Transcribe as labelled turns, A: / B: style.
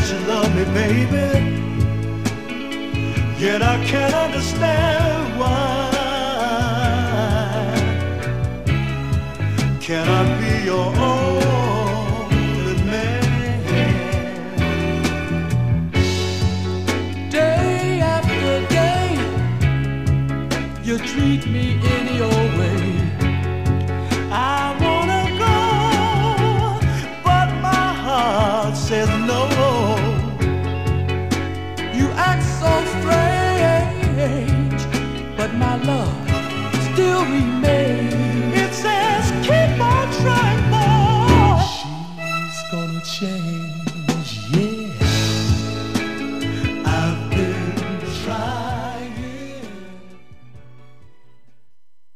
A: you love me, baby. Yet I can't understand why. Can I be your only man?
B: Day after day, you treat me